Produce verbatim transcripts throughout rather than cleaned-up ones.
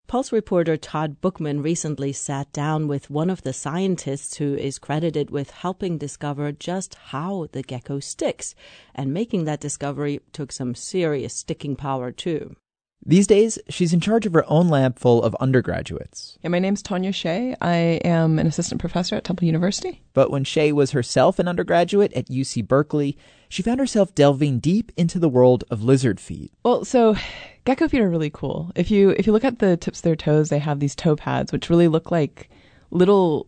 Pulse reporter Todd Bookman recently sat down with one of the scientists who is credited with helping discover just how the gecko sticks. And making that discovery took some serious sticking power, too. These days, she's in charge of her own lab full of undergraduates. Yeah, my name's Tanya Shea. I am an assistant professor at Temple University. But when Shea was herself an undergraduate at U C Berkeley, she found herself delving deep into the world of lizard feet. Well, so gecko feet are really cool. If you if you look at the tips of their toes, they have these toe pads, which really look like little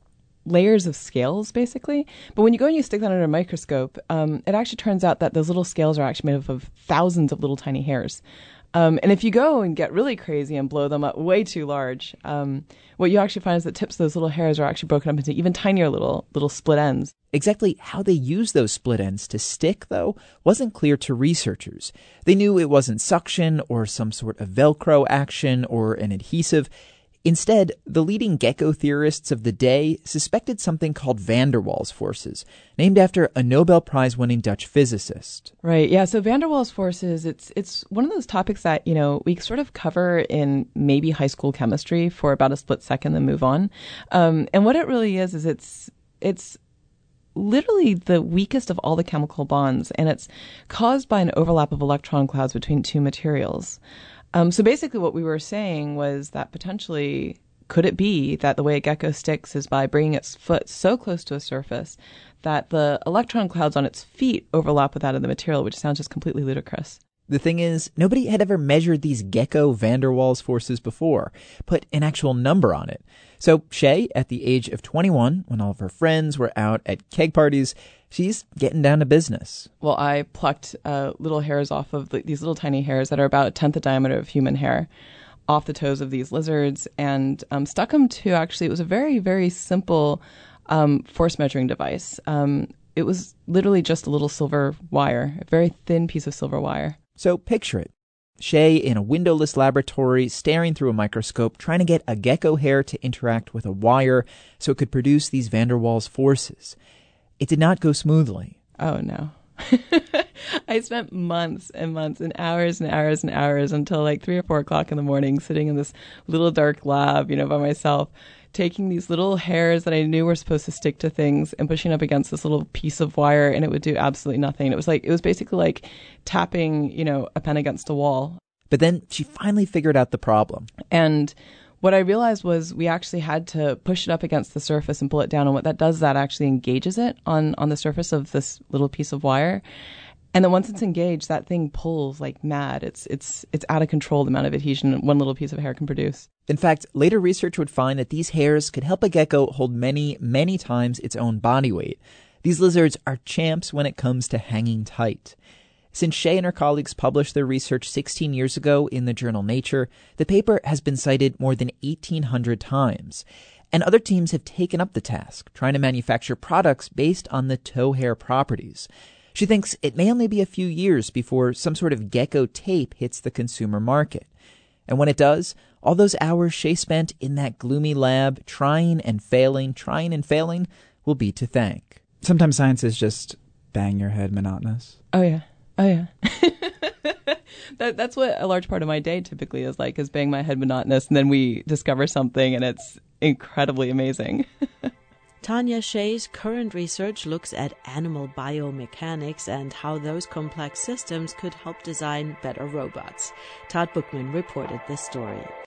layers of scales, basically. But when you go and you stick that under a microscope, um, it actually turns out that those little scales are actually made up of thousands of little tiny hairs. Um, and if you go and get really crazy and blow them up way too large, um, what you actually find is that tips of those little hairs are actually broken up into even tinier little little split ends. Exactly how they use those split ends to stick, though, wasn't clear to researchers. They knew it wasn't suction or some sort of Velcro action or an adhesive. Instead, the leading gecko theorists of the day suspected something called van der Waals forces, named after a Nobel Prize-winning Dutch physicist. Right, yeah, so van der Waals forces, it's it's one of those topics that, you know, we sort of cover in maybe high school chemistry for about a split second, then move on. Um, and what it really is, is it's it's literally the weakest of all the chemical bonds, and it's caused by an overlap of electron clouds between two materials. Um, so basically what we were saying was that potentially, could it be that the way a gecko sticks is by bringing its foot so close to a surface that the electron clouds on its feet overlap with that of the material, which sounds just completely ludicrous. The thing is, nobody had ever measured these gecko van der Waals forces before, put an actual number on it. So Shea, at the age of twenty-one, when all of her friends were out at keg parties, she's getting down to business. Well, I plucked uh, little hairs off of the, these little tiny hairs that are about a tenth the diameter of human hair off the toes of these lizards and um, stuck them to, actually, it was a very, very simple um, force measuring device. Um, it was literally just a little silver wire, a very thin piece of silver wire. So picture it. Shea in a windowless laboratory, staring through a microscope, trying to get a gecko hair to interact with a wire so it could produce these van der Waals forces. It did not go smoothly. Oh, no. I spent months and months and hours and hours and hours until like three or four o'clock in the morning sitting in this little dark lab, you know, by myself, taking these little hairs that I knew were supposed to stick to things and pushing up against this little piece of wire, and it would do absolutely nothing. It was like, it was basically like tapping, you know, a pen against a wall. But then she finally figured out the problem. And what I realized was we actually had to push it up against the surface and pull it down. And what that does is that actually engages it on, on the surface of this little piece of wire. And then once it's engaged, that thing pulls like mad. It's it's it's out of control, the amount of adhesion one little piece of hair can produce. In fact, later research would find that these hairs could help a gecko hold many, many times its own body weight. These lizards are champs when it comes to hanging tight. Since Shea and her colleagues published their research sixteen years ago in the journal Nature, the paper has been cited more than eighteen hundred times. And other teams have taken up the task, trying to manufacture products based on the toe hair properties. She thinks it may only be a few years before some sort of gecko tape hits the consumer market. And when it does, all those hours Shea spent in that gloomy lab, trying and failing, trying and failing, will be to thank. Sometimes science is just bang your head monotonous. Oh, yeah. Oh, yeah. that, that's what a large part of my day typically is like, is bang my head monotonous, and then we discover something, and it's incredibly amazing. Tanya Shea's current research looks at animal biomechanics and how those complex systems could help design better robots. Todd Bookman reported this story.